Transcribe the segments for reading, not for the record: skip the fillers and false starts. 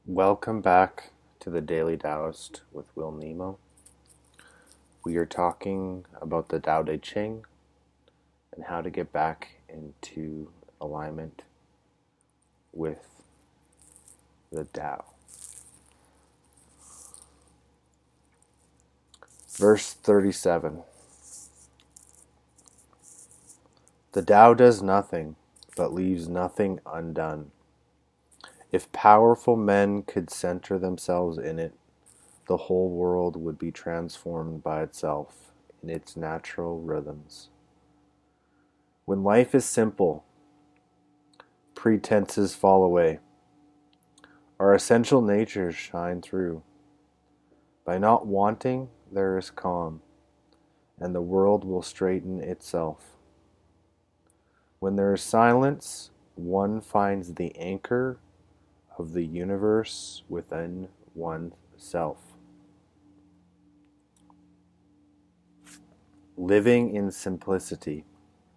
Welcome back to the Daily Taoist with Will Nemo. We are talking about the Tao Te Ching and how to get back into alignment with the Tao. Verse 37. The Tao does nothing, but leaves nothing undone. If powerful men could center themselves in it, the whole world would be transformed by itself in its natural rhythms. When life is simple, pretenses fall away. Our essential natures shine through. By not wanting, there is calm, and the world will straighten itself. When there is silence, one finds the anchor of the universe within oneself. Living in simplicity.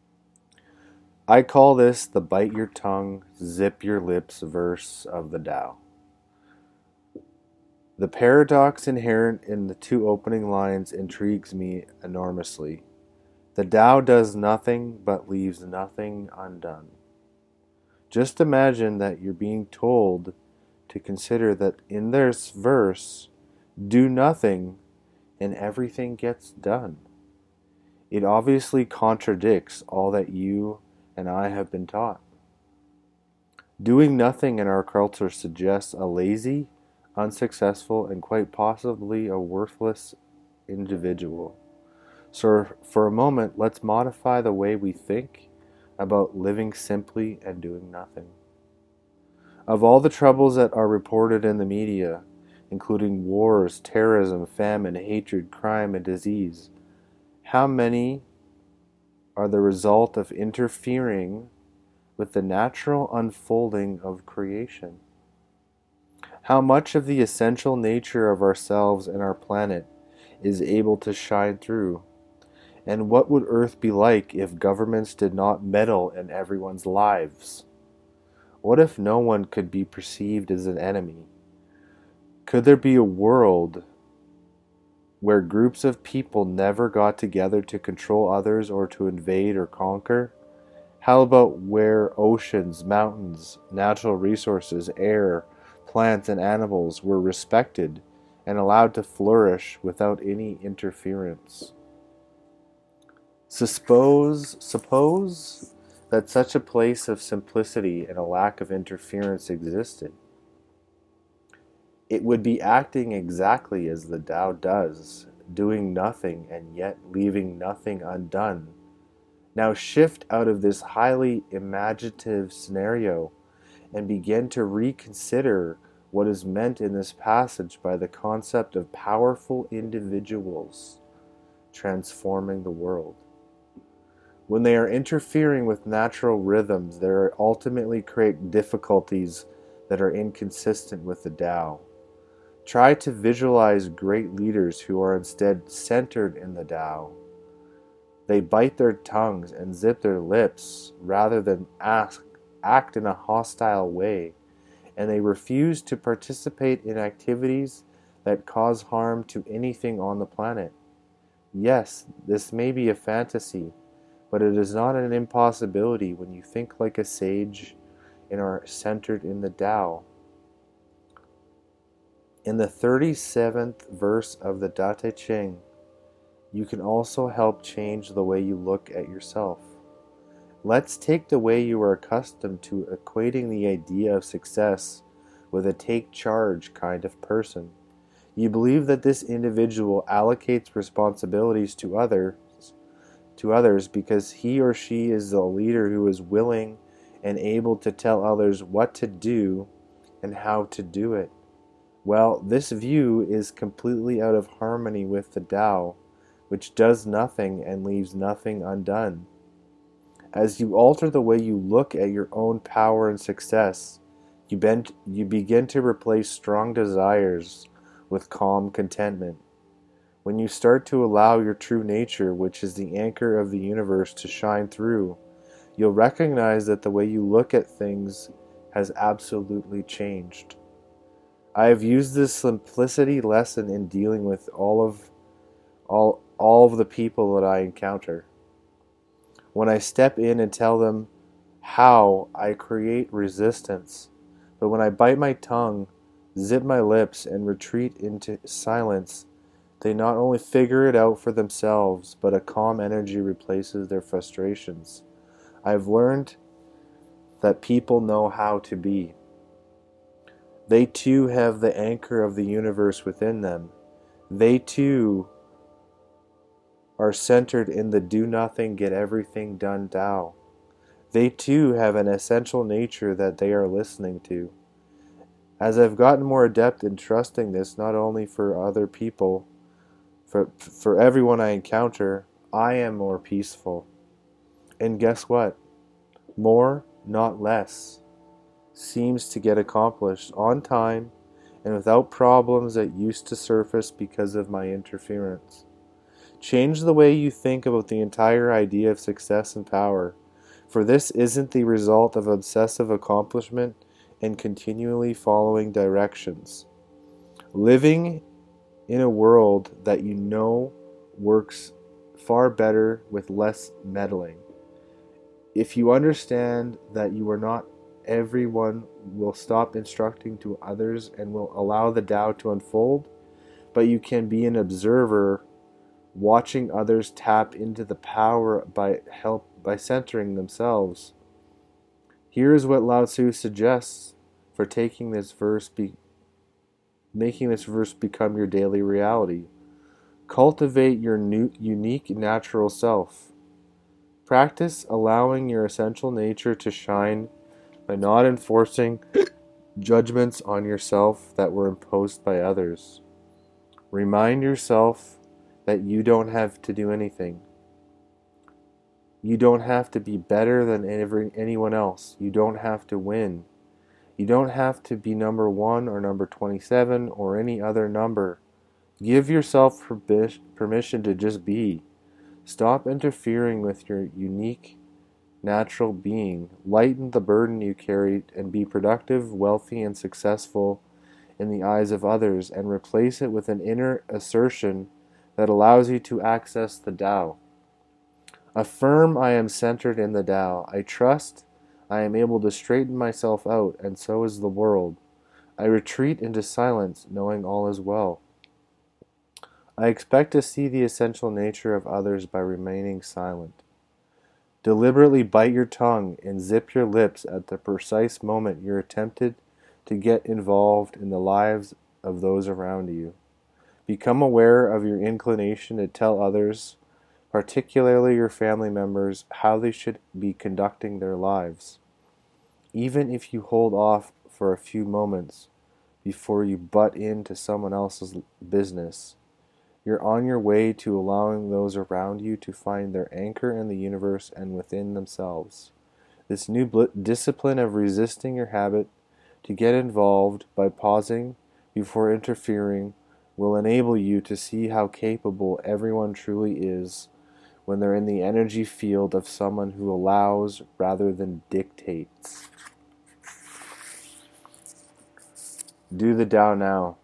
I call this the bite your tongue, zip your lips verse of the Tao. The paradox inherent in the two opening lines intrigues me enormously. The Tao does nothing but leaves nothing undone. Just imagine that you're being told to consider that in this verse, do nothing and everything gets done. It obviously contradicts all that you and I have been taught. Doing nothing in our culture suggests a lazy, unsuccessful, and quite possibly a worthless individual. So for a moment, let's modify the way we think about living simply and doing nothing. Of all the troubles that are reported in the media, including wars, terrorism, famine, hatred, crime, and disease, how many are the result of interfering with the natural unfolding of creation? How much of the essential nature of ourselves and our planet is able to shine through? And what would Earth be like if governments did not meddle in everyone's lives? What if no one could be perceived as an enemy? Could there be a world where groups of people never got together to control others or to invade or conquer? How about where oceans, mountains, natural resources, air, plants, and animals were respected and allowed to flourish without any interference? Suppose that such a place of simplicity and a lack of interference existed. It would be acting exactly as the Tao does, doing nothing and yet leaving nothing undone. Now shift out of this highly imaginative scenario and begin to reconsider what is meant in this passage by the concept of powerful individuals transforming the world. When they are interfering with natural rhythms, they ultimately create difficulties that are inconsistent with the Tao. Try to visualize great leaders who are instead centered in the Tao. They bite their tongues and zip their lips rather than act in a hostile way, and they refuse to participate in activities that cause harm to anything on the planet. Yes, this may be a fantasy, but it is not an impossibility when you think like a sage and are centered in the Tao. In the 37th verse of the Tao Te Ching, you can also help change the way you look at yourself. Let's take the way you are accustomed to equating the idea of success with a take charge kind of person. You believe that this individual allocates responsibilities to others because he or she is the leader who is willing and able to tell others what to do and how to do it. Well, this view is completely out of harmony with the Tao, which does nothing and leaves nothing undone. As you alter the way you look at your own power and success, you begin to replace strong desires with calm contentment. When you start to allow your true nature, which is the anchor of the universe, to shine through, you'll recognize that the way you look at things has absolutely changed. I have used this simplicity lesson in dealing with all of the people that I encounter. When I step in and tell them how, I create resistance. But when I bite my tongue, zip my lips, and retreat into silence, they not only figure it out for themselves, but a calm energy replaces their frustrations. I've learned that people know how to be. They too have the anchor of the universe within them. They too are centered in the do nothing, get everything done Tao. They too have an essential nature that they are listening to. As I've gotten more adept in trusting this, not only for other people, for everyone I encounter, I am more peaceful. And guess what? More, not less, seems to get accomplished on time and without problems that used to surface because of my interference. Change the way you think about the entire idea of success and power, for this isn't the result of obsessive accomplishment and continually following directions. Living in a world that you know works far better with less meddling. If you understand that you are not everyone, will stop instructing to others and will allow the Tao to unfold, but you can be an observer watching others tap into the power by centering themselves. Here is what Lao Tzu suggests for making this verse become your daily reality. Cultivate your unique natural self. Practice allowing your essential nature to shine by not enforcing judgments on yourself that were imposed by others. Remind yourself that you don't have to do anything. You don't have to be better than anyone else. You don't have to win. You don't have to be number 1 or number 27 or any other number. Give yourself permission to just be. Stop interfering with your unique, natural being. Lighten the burden you carry and be productive, wealthy, and successful in the eyes of others, and replace it with an inner assertion that allows you to access the Tao. Affirm I am centered in the Tao. I trust I am able to straighten myself out, and so is the world. I retreat into silence, knowing all is well. I expect to see the essential nature of others by remaining silent. Deliberately bite your tongue and zip your lips at the precise moment you're tempted to get involved in the lives of those around you. Become aware of your inclination to tell others, particularly your family members, how they should be conducting their lives. Even if you hold off for a few moments before you butt into someone else's business, you're on your way to allowing those around you to find their anchor in the universe and within themselves. This new discipline of resisting your habit to get involved by pausing before interfering will enable you to see how capable everyone truly is when they're in the energy field of someone who allows rather than dictates. Do the Tao now.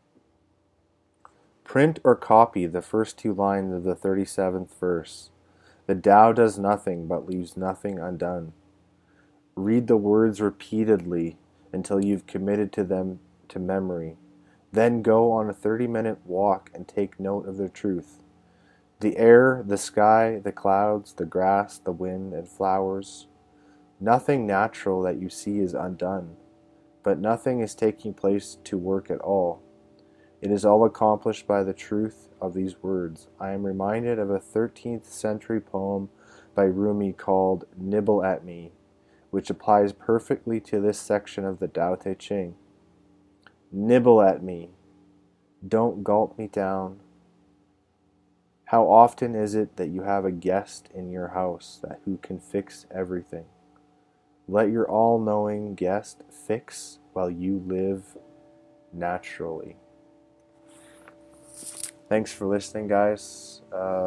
Print or copy the first 2 lines of the 37th verse. The Tao does nothing but leaves nothing undone. Read the words repeatedly until you've committed to them to memory. Then go on a 30-minute walk and take note of their truth. The air, the sky, the clouds, the grass, the wind, and flowers. Nothing natural that you see is undone, but nothing is taking place to work at all. It is all accomplished by the truth of these words. I am reminded of a 13th century poem by Rumi called Nibble at Me, which applies perfectly to this section of the Tao Te Ching. Nibble at me. Don't gulp me down. How often is it that you have a guest in your house who can fix everything? Let your all-knowing guest fix while you live naturally. Thanks for listening, guys.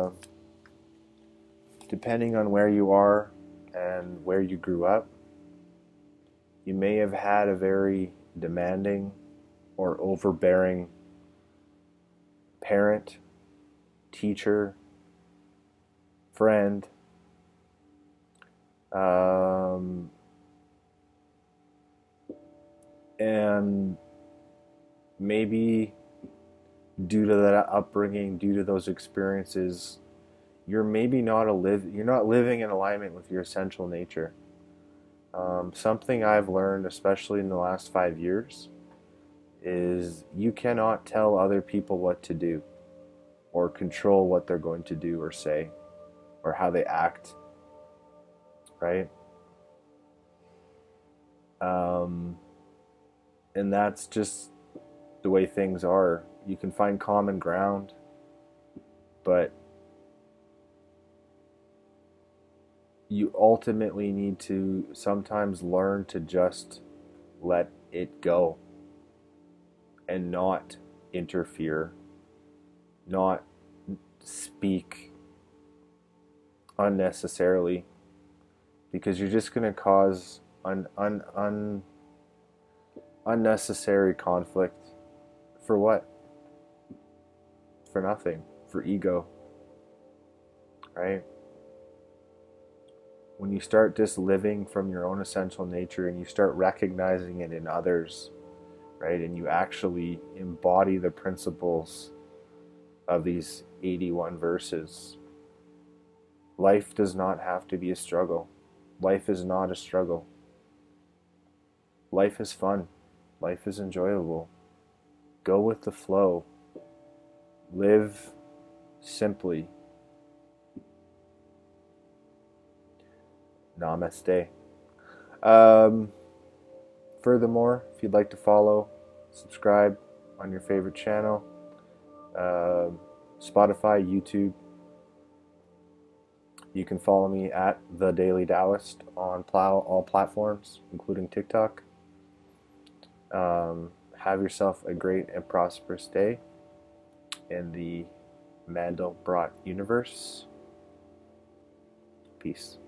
Depending on where you are and where you grew up, you may have had a very demanding or overbearing parent, teacher, friend, and maybe due to that upbringing, due to those experiences, you're not living in alignment with your essential nature. Something I've learned, especially in the last 5 years, is you cannot tell other people what to do or control what they're going to do or say or how they act, right? And that's just the way things are. You can find common ground, but you ultimately need to sometimes learn to just let it go and not interfere, not speak unnecessarily, because you're just going to cause unnecessary conflict. For what? For nothing. For ego, right? When you start just living from your own essential nature and you start recognizing it in others, right, and you actually embody the principles of these 81 verses, life does not have to be a struggle. Life is not a struggle. Life is fun. Life is enjoyable. Go with the flow. Live simply. Namaste. Furthermore, if you'd like to follow, subscribe on your favorite channel, Spotify, YouTube, you can follow me at The Daily Taoist on all platforms, including TikTok. Have yourself a great and prosperous day in the Mandelbrot universe. Peace.